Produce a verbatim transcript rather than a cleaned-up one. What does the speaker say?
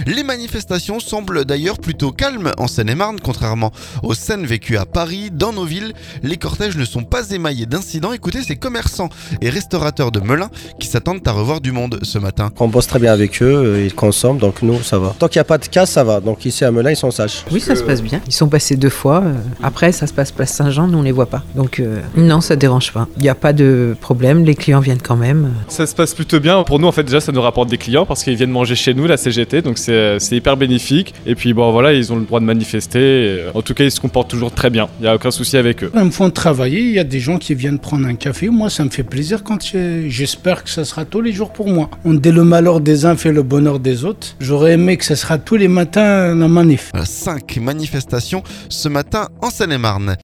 Les manifestations semblent d'ailleurs plutôt calmes en Seine-et-Marne, contrairement aux scènes vécues à Paris. Dans nos villes, les cortèges ne sont pas émaillés d'incidents. Écoutez ces commerçants et restaurateurs de Melun qui s'attendent à revoir du monde ce matin. On bosse très bien avec eux, ils consomment, donc nous ça va. Tant qu'il n'y a pas de casse, ça va. Donc ici à Melun, ils sont sages. Oui, ça se passe bien. Ils sont passés deux fois. Après, ça se passe place Saint-Jean, nous on les voit pas. Donc euh, non, ça dérange pas. Il n'y a pas de problème, les clients viennent quand même. Ça se passe plutôt bien. Pour nous, en fait, déjà, ça nous rapporte des clients parce qu'ils viennent manger chez nous, la C G T, donc c'est, c'est hyper bénéfique. Et puis bon, voilà, ils ont le droit de manifester. En tout cas, ils se comportent toujours très bien. Il n'y a aucun souci avec eux. Ils me font travailler. Il y a des gens qui viennent prendre un café. Moi, ça me fait plaisir quand j'ai... j'espère que ça sera tous les jours pour moi. On dit le malheur des uns fait le bonheur des autres. J'aurais aimé que ça sera tous les matins la manif. Cinq manifestations ce matin en Seine-et-Marne.